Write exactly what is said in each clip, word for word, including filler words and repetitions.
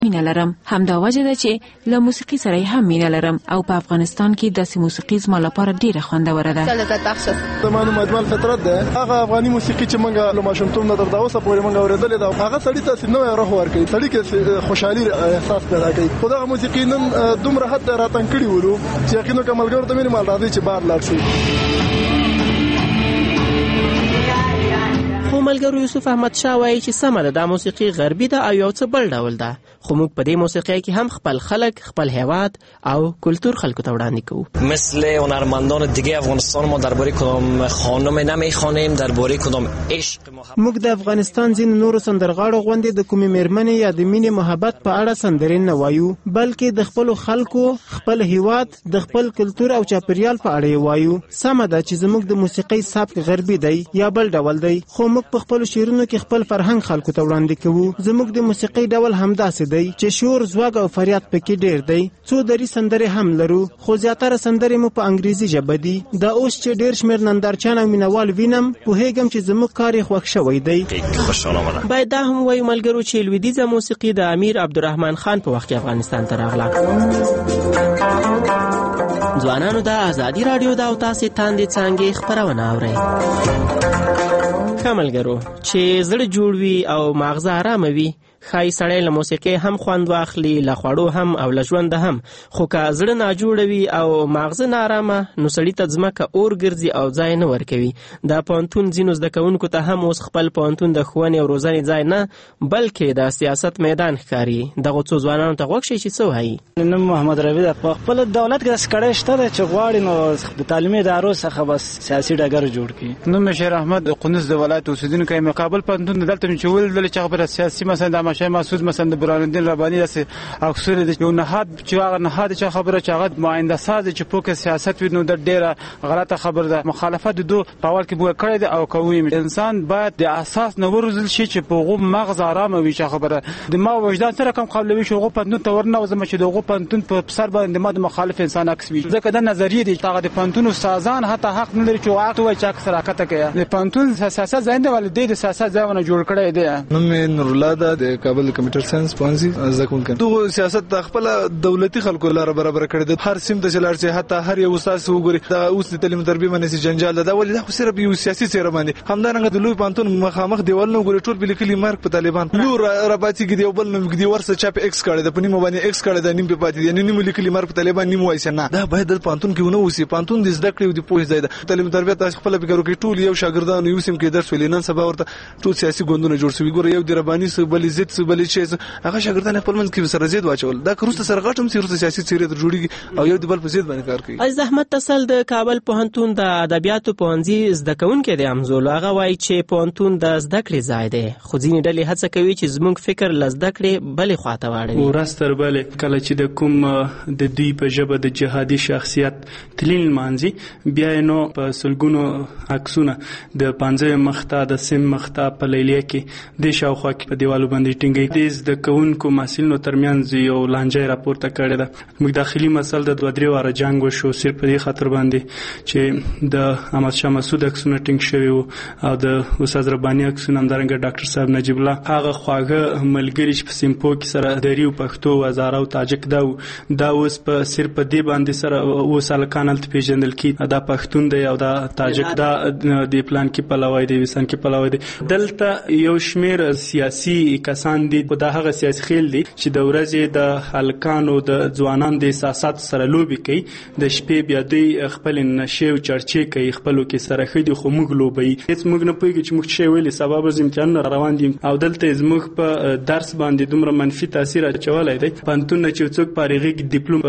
مینه لرم. همدا وجه ده چې له موسیقي سره هم مینه لرم او په افغانستان کې داسې موسیقي زما لپاره ډیره خوندوره ده. زمانو مجمل فطرت ده هغه افغاني موسیقي چې موږ له ماشومتوب نه تر اوسه پورې موږ اورېدلې ده. هغه سړی ته نوې روح ورکوي، سړی کې خوشحالي احساس پیدا کوي. خو دا موسیقي نن دومره حد راتنګ کړي ولو چې یقینا کمالګر ته مې مال راځي چې بار لاړ شي. خو ملګرو یوسف احمد شاه وایي چې سمه ده دا موسیقي غربي ده او یو څه بل ډول ده، خو موږ په دې موسیقۍ کې هم خپل خلک، خپل هیواد او کلتور خلکو ته وړاندې کوو. مثل هنرمندان دیگه افغانستان ما درباره کدام خانم نمیخوانیم، درباره کدام عشق محبت. موږ د افغانستان ځینو نورو سندرغاړو غوندې د کومې میرمنې یا د مینې محبت په اړه سندرې نه وایو، بلکې د خپلو خلکو، خپل هیواد، د خپل کلتور او چاپیریال په اړه وایو. سمه ده چې زموږ د موسیقۍ سبک غربي دی یا بل ډول دی، خو موږ په خپل شعرونو کې خپل فرهنګ خلکو ته وړاندې کوو. زموږ د موسیقۍ ډول همداسې دی چې شور، زوږ او فریاد پکې ډیر دی. څو دری سندرې هم لرو، خو زیاتره سندرې مو په انګریزي ژبه دي. دا اوس چې ډیر شمیر نندارچیان او مینوال وینم، پوهیږم چې زموږ کار یې خوښ شوی دی. باید دا هم وایو ملګرو چې لویدیځه موسیقي د امیر عبدالرحمن خان په وخت کې افغانستان ته راغله. ځوانانو د ازادي راډیو د او تاسې تاندې څانګې خپرونه اورئ. ښه ملګرو، چې زړه جوړ وي او ماغزه آرامه وي، ښایي سړی له موسیقۍ هم خوند واخلي، له خوړو هم او له ژونده هم. خو که زړه ناجوړه وي او ماغزه نارامه، نو سړي ته ځمکه اور ګرځي او ځای نه ورکوي. دا پوهنتون ځینو زده کوونکو ته هم اوس خپل پوهنتون د ښوونې او روزنې ځای نه، بلکې د سیاست میدان ښکاري. دغو څو ځوانانو ته غوږ شئ چې څه وایي. نوم محمد ربیع ده. په خپل دولت کې داسې کړی شته ده چې غواړي نو د تعلیمي ادارو څخه بس سیاسي ډګر جوړ کړي. نوم مې شیر احمد د قندوز د ولایت اوسېدونکی یم. کابل پوهنتون دلته مې چې ولیدل چې خبره سیاسي مثلا د احمدشاه مسعود مثلا د برهان الدین رباني داسې اکثر د یو نهاد چې هغه نهاد چې خبره چې هغه معاینده ساز چې پوکه سیاست وي، نو د ډیره غلطه خبره ده. مخالفت د دوه په اول کې بوه کړی دی او کوي. انسان باید د اساس نه ورزل شي چې په غو مغز آرام وي. چې خبره د ما وجدان سره کوم قابلیت شو غو پنتون ته ورنوزم چې د غو پنتون په سر باندې ما د مخالف انسان عکس وي. ځکه د نظریه دي هغه د پنتون استادان حتی حق نه لري چې واقع وایي چې اکثر حرکت کوي. د پنتون سیاست زنده ولې د سیاست ځایونه جوړ کړی دی. نوم مې نور الله ده د کابل کمپیوټر ساينس پوهنځي زده کوونکی. دغه سیاست د خپل دولتي خلکو لپاره برابر کړی دی. هر سیم د چلار چې حتی هر یو استاد وګوري دا اوس د تعلیم تربیه باندې جنجال ده. ولې دا خو صرف یو سیاسي څیر باندې همدارنګه د لوی پانتون مخامخ دیوال نو ګوري ټول بل کلی مارک په طالبان لو رابطي کې دی بل نو کې دی ورسره چاپ ایکس کړی د پنیمه باندې ایکس کړی د نیم په پاتې دی نیم لیکلی مارک په طالبان نیم وایي نه. دا باید د پانتون کې ونه وسی. پانتون د زده کړې او د پوهې ځای ده. تعلیم تربیه تاسو خپل فکر وکړئ ټول یو شاګردان یو سیم کې درس ویل نن سبا ورته ټول سیاسي ګوندونه جوړ شوي. ګوره یو د رباني سو بل عزت سو بل شي هغه شاګردان خپل منځ کې سره زید واچول. دا کروسته سره غټم سیرته سیاسي چیرې جوړیږي او یو د بل په زید باندې کار کوي. از احمد تسل د کابل پوهنتون د ادبیاتو پوهنځي زده کوونکی دی. امزول هغه وایي چې پوهنتون د زده کړې ځای دی، خو ځینې ډلې هڅه کوي چې زموږ فکر له زده کړې بلې خواته واړوي. ورځ تر بلې کله چې د کوم د دوی په ژبه د جهادي شخصیت تلین لمانځي، بیا نو په سلګونو عکسونه د پنځه مخته د سیم مخته په لیلیه کې د شاوخوا کې په دیوالو باندې ټینګي. د زده کوونکو محصلینو ترمنځ یو لانجه راپورته کړې ده. موږ داخلي مسل د دوه درې واره جنگ وشو صرف په دې خاطر باندې چې د احمدشاه مسعود عکسونه ټینګ شوي وو او د استاد رباني عکسونه همدارنګه ډاکټر صاحب نجیب الله هغه خواږه ملګري چې په سیمپو کې سره دریو پښتو هزاره او تاجک دا دا اوس په صرف په دې باندې سره اوس الکان الت پیژندل کی دا پښتون دی او دا تاجک دا د پلان کې پلاوی دی وسان کې پلاوی دی. دلته یو شمیر سیاسي کسان دي په دغه سیاسي خیل دي چې د ورځې د هلکانو د ځوانان د احساسات سره لوبي کوي. د شپې بیا دوی خپل نشه او چرچې کوي خپلو کې سره خېدي خو موږ لوبي هیڅ موږ نه پوهیږو چې موږ شی ویلي سبب از امتحان روان دي او دلته زموږ په درس باندې دومره منفي تاثیر اچولای دی. پانتون چې څوک پارېږي ډیپلوم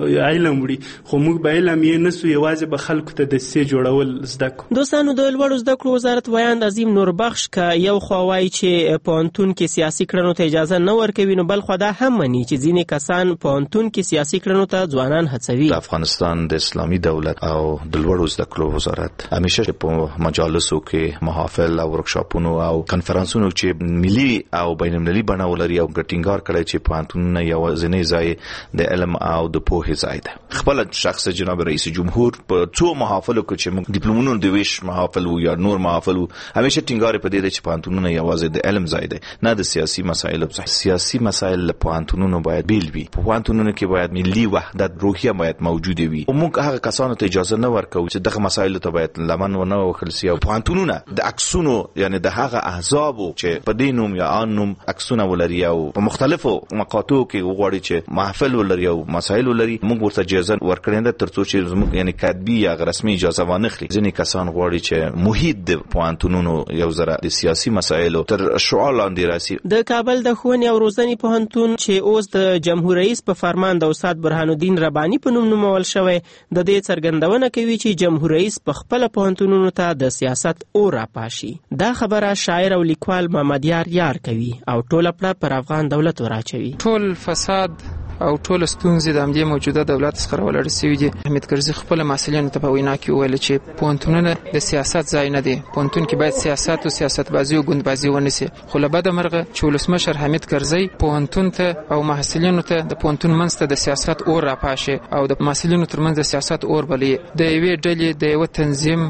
علم وړي خو موږ به علم یې نسو یوازې به خلکو ته د سي جوړول زده کو. دوستانو د لوړو زده کړو وزارت ویاند عظیم نوربخش که یو خوای چې پانتون کې سیاسي کړنو ته اجازه نه ورکوي، نو بل خو دا هم مني چې ځینې کسان پانتون کې سیاسي کړنو ته ځوانان هڅوي. د افغانستان د اسلامي دولت او د لوړو زده کړو وزارت همیشه په مجالسو کې محافل او ورکشاپونو او کنفرانسونو چې ملي او بین المللي بڼه ولري او ګټینګار کړي چې پانتون یو ځینې ځای د علم او د پوهې ځای ده. خپل شخص جناب رئیس جمهور په څو محافلو کې چې موږ ډیپلومونو د ویش محافل او یا نور محافل همیشه ټینګار په دې چې پانتونونه یوازې د علم ځای ده نه د سیاست سیاسي مسایل سیاسي مسایل په پوهنتونونو باید بیل وي. په پوهنتونونو کې باید ملي وحدت روحیه باید موجوده وي. موږ هغه کسانو ته اجازه نه ورکوو چې دغه مسایل ته باید لمن ونه وخل سي. او پوهنتونونه د عکسونو یعنی د هغه احزاب چې په دینوم یا ان نوم عکسونه ولري او په مختلفو مقاطعو کې وغواړي چې محفل ولري او مسایل ولري، موږ ورته اجازه ورکړو نه ترڅو چې زموږ یعنی کاتبي یا رسمي اجازه وانخلي. ځینې کسان غواړي چې محیط د پوهنتونونو یو ذره د سیاسي مسایلو تر شعار لاندې راسي. د کابل د ښوونې او روزنې پوهنتون چې اوس د جمهور رئیس په فرمان د استاد برهان الدین رباني په نوم نومول شوی، د دې څرګندونه کوي چې جمهور رئیس په خپل پوهنتونونو ته د سیاست اور راپاشي. دا خبره شاعر او لیکوال محمد یار یار کوي او ټول پړه پر افغان دولت وراچوي. ټول فساد او ټول ستونزې د همدې موجوده دولت څخه راولاړې شوي دي. حمید کرزي خپل محصلینو ته په وینا کې وویل چې پوهنتونونه د سیاست ځای نه دی، پوهنتون کې باید سیاست او سیاستبازي او ګوندبازي ونه سي. خو له بده مرغه چې ولسمشر حمید کرزي پوهنتون ته او محصلینو ته د پوهنتون منځ ته د سیاست اور راپاشي او د محصلینو ترمنځ د سیاست اور بلي، د یوې ډلې د یو تنظیم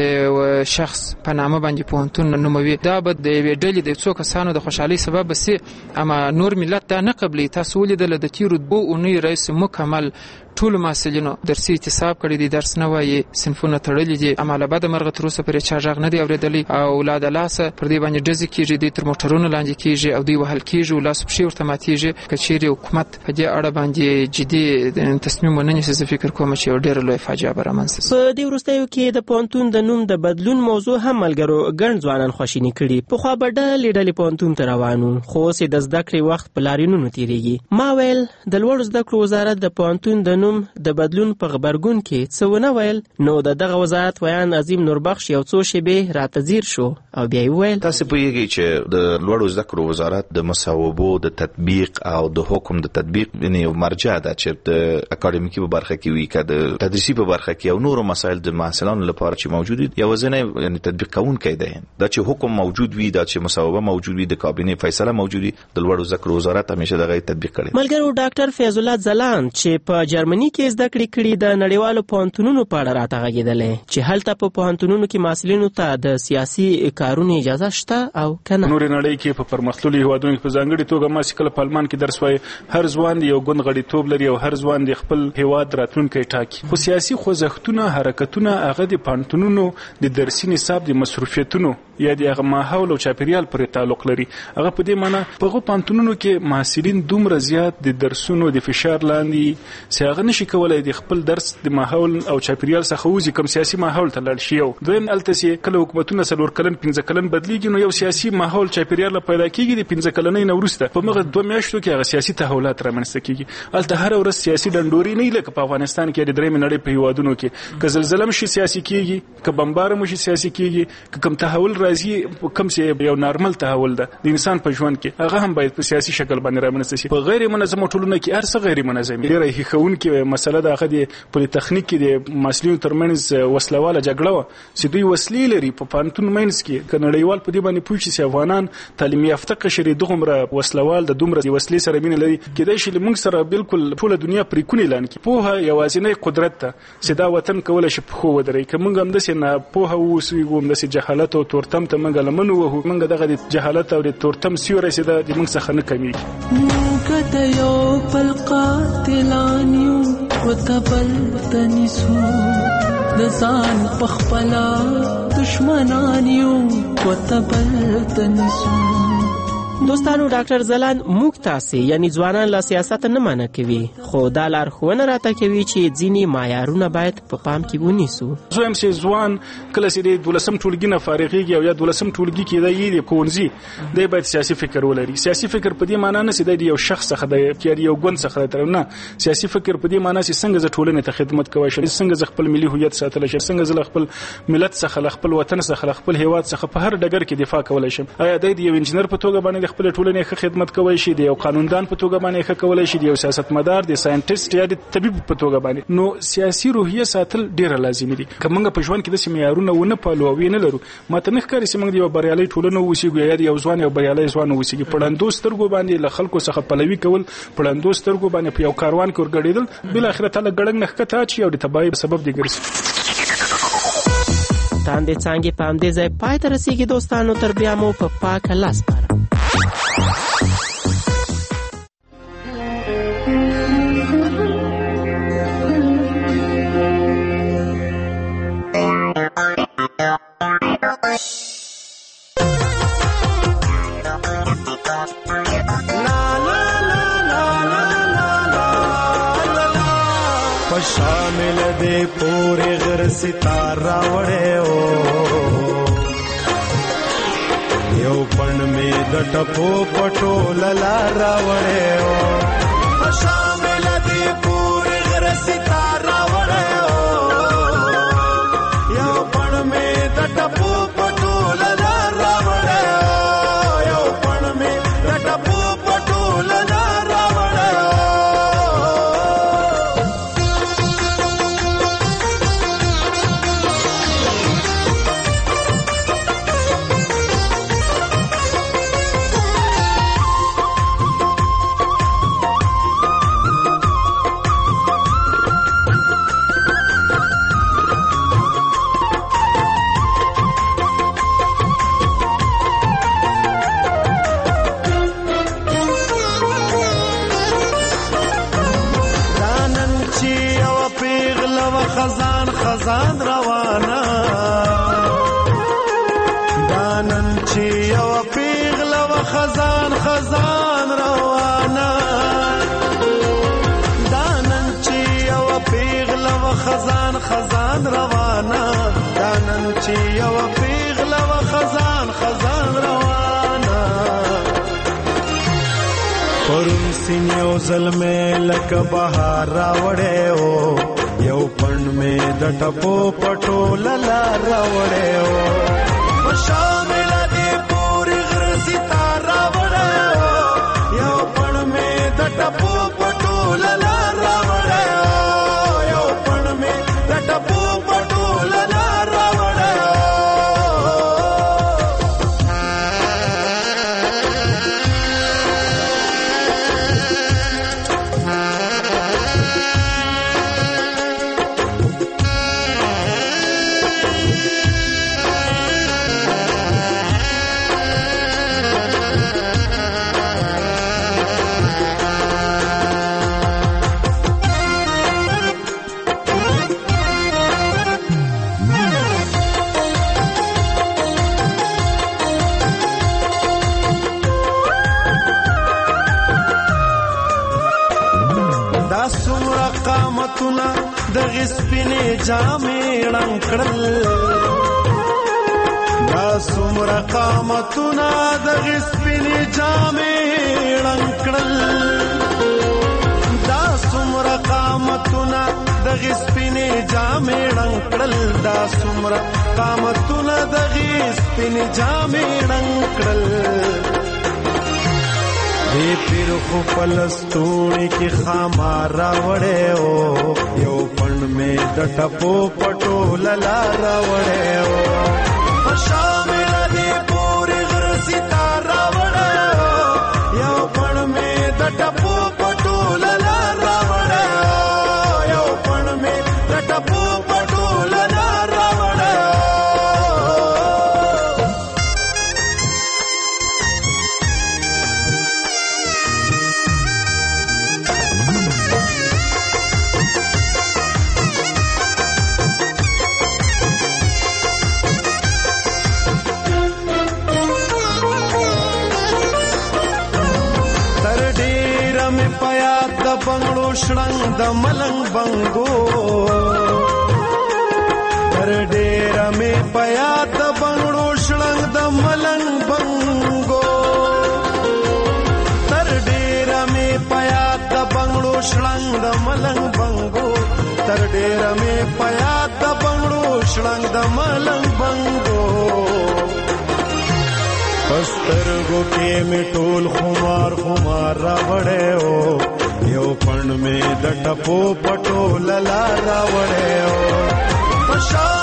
د شخص په نامه باندې پوهنتون نوموي، دا به د یوې ډلې د څو کسانو د خوشحالۍ سبب سي. اما نور ملت دا نه قبلي. تاسو ولیدل د تیرو بو اونۍ رئیس مکمل ټول محصلینو درسي اعتصاب کړی دي، درس نه وایي، صنفونه تړلي دي. اما له بده مرغه تر اوسه پرې چا غږ نه دی اورېدلی او لا د لاسه پر دې باندې ډزې کېږي، دوی تر موټرونو لاندې کېږي او دوی وهل کېږي او لاسو پښې ورته ماتېږي. که چیرې حکومت په دې اړه باندې جدي تصمیم ونه نیسي، زه فکر کوم چې یو ډېره لویه فاجعه به رامنځته شي. په دې وروستیو کې د پوهنتون د نوم د بدلون موضوع هم ملګرو ګڼ ځوانان خواشیني کړي. پخوا به ډلې ډلې پوهنتون ته روان وو، خو اوس یې د زده کړې وخت په لاریونونو تېرېږي. ما ویل د لوړو زده کړو وزارت د پوهنتون د نوم د بدلون په خبرګون کې څه ونه ویل، نو د دغه وزارت ویان عظیم نوربخش یو څو شیبې راته ځیر شو او بیا یې وویل تاسو پوهیږئ چې د لوړو زده کړو وزارت د مصوبو د تطبیق او د حکم د تطبیق یعنی مرجع ده چې د اکاډمیکي په برخه کې وي، که د تدریسي په برخه کې او نورو مسایل د محصلانو لپاره چې موجود دي یو ځنه یعنی تطبیق کوونکی دی. دا چې حکم موجود وي، دا چې مصوبه موجود وي، د کابینه فیصله موجود وي، د لوړو زده کړو وزارت همیشه دغه تطبیق کړي. ملګرو ډاکټر فیض الله ځلاند چې په جرمني کې زده کړې کړي د نړیوالو پوهنتونونو په اړه راته غږېدلی چې هلته په پوهنتونونو کې محصلینو ته د سیاسي کارونو اجازه شته او که نه. نورې نړۍ کې په پرمختللو هېوادونو کې په ځانګړې توګه ما چې کله په آلمان کې درس وایي، هر ځوان یو ګوند غړیتوب لري او هر ځوان د خپل هېواد راتلونکی ټاکي. خو سیاسي خوځښتونه حرکتونه هغه د پوهنتونونو د درسي نصاب د مصروفیتونو یا د هغه ماحول او چاپیریال پورې تعلق لري. هغه په دې معنی په هغو پوهنتونونو کې محصلین دومره زیات د درسونو د فشار لاندې چې هغه نشي کولی د خپل درس د ماحول او چاپیریال څخه وځي، کوم سیاسي ماحول ته لاړ شي. یو دویم هلته چې کله حکومتونه څلور کلن پنځه کلن بدلیږي، نو یو سیاسي ماحول چاپیریال پیدا کېږي. د پنځه کلنۍ نه وروسته په هغه دوه میاشتو کې هغه سیاسي تحولات رامنځته کېږي. هلته هره ورځ سیاسي ډنډوري نه لکه په افغانستان کې د درېیمې نړۍ په هېوادونو کې، که زلزله مشي سیاسي کېږي، که بمبار مشي سیاسي کېږي، که کوم تحول راځي کوم چې یو نارمل تحول ده د انسان په ژوند کې، هغه هم باید په سیاسي شکل باندې رامنځته شي. په غیر منظمو ټولنو کې هر څه غیر منظم دي. ډېره هیښوونکې مسله ده هغه د پولیتخنیک کې د محصلینو ترمنځ وسلواله جګړه وه چې دوی وسلې لري په پوهنتون منځ کې. که نړیوال په دې باندې پوه شي چې افغانان تعلیم یافته قشر یې دغومره وسلوال د دومره وسلې سره مینه لري، کېدای شي موږ سره بالکل ټوله دنیا پرې کون اعلان کړي. پوهه یوازینی قدرت ده چې دا وطن کولی شي پښو ودروي. که موږ همداسې ناپوهه واوسو، همداسې جهالت او تورتم ته موږ لمن ووهو، موږ دغه د جهالت او د تورتم سیوری چې ده د موږ څخه نه کمیږي. موږ د یو بل قاتلان یو وتبل تنسو د ځان په خپله دشمنان یو وتبل تنسو. دوستانو ډاکټر زلان موږ تاسې یعنی ځوانان له سیاست نه منع کوي، خو دا لارښوونه راته کوي چې ځینې معیارونه باید په پام کې ونیسو. زه یم چې ځوان کله چې د دولسم ټولګي نه فارغېږي او یا دولسم ټولګي کې دی د ښوونځي، دی باید سیاسي فکر ولري. سیاسي فکر په دې معنا نه چې دی د یو شخص څخه دی یا د یو ګوند څخه دی، نه. سیاسي فکر په دې معنا چې څنګه زه ټولنې ته خدمت کولی شم، څنګه زه خپل ملي هویت ساتلی شم، څنګه زه له خپل ملت څخه، له خپل وطن څخه، له خپل هېواد څخه په هر ډګر کې دفاع کولی شم. آیا دی د یو انجینر په توګه باندې د خپل ټولنې ښه خدمت کولی شي، د یو قانوندان په توګه باندې ښه کولی شي، د یو سیاستمدار، د ساینټیسټ یا د طبیب په توګه باندې. نو سیاسي روحیه ساتل ډېره لازمي دي. که موږ په ژوند کې داسې معیارونه ونه پالو او یې نه لرو، ماته نه ښکاري چې موږ د یو بریالۍ ټولنه واوسېږو یا د یو ځوان یو بریالی ځوان واوسېږي. په ړندو سترګو باندې له خلکو څخه پلوي کول، په ړندو سترګو باندې په یو کاروان کې ورګډېدل، بالاخره تا له ګړنګ نه ښکته اچي او د تباهۍ سبب دې ګرځي. تاندې څانګې په همدې ځای پای ته رسېږي دوستانو. تر بیا مو په پاکه لاس سپارم. شامل دے پورے غر ستارہ وڑے او یو پن میں دٹپو پٹو للارا وڑے او شامل دے پورے غر ستارہ وڑے او یو پن میں دٹپو پٹو للارا وڑے او یو پن میں دٹپو پٹو للارا وڑے او خزان خزان روانا دانن چی یو پیغل و خزان خزان روانا دانن چی یو پیغل و خزان خزان روانا دانن چی یو پیغل و خزان خزان روانا پرون سینیو ظلمے لک بہار راوڑے او یو پن میں دٹپو پٹو للا راوڑے او شامل دے پوری غر ستارہ وڑے او یو پن میں دٹپو پٹو للا راوڑے او یو پن میں دٹپو پٹو للا راوڑے او قامتنا د غسپینې جامې ړنګړل دا څومره قامتنا د غسپینې جامې ړنګړل دا څومره قامتنا د غسپینې جامې ړنګړل دا څومره قامتنا د غسپینې جامې ړنګړل دی پیر خو پلستوڑی کی خامارا وڑے او یو پن میں دٹپو پٹو للارا وڑے او شامل دی پوری غر ستارا وڑے او یو پن میں دٹپو پٹو للارا وڑے او یو پن میں دٹپو پٹو للارا وڑے او بنگړو شړنګ د ملنګ بنګو تر ډېر مې پیات د بنگړو شړنګ د ملنګ بنګو تر ډېر مې پیات د بنگړو شړنګ د ملنګ بنګو تر ډېر مې پیات د بنگړو شړنګ د ملنګ بنګو پسترګو کې مې ټول خمار خمار راوړې او یو پن میں دٹپو پٹو للا راوڑے او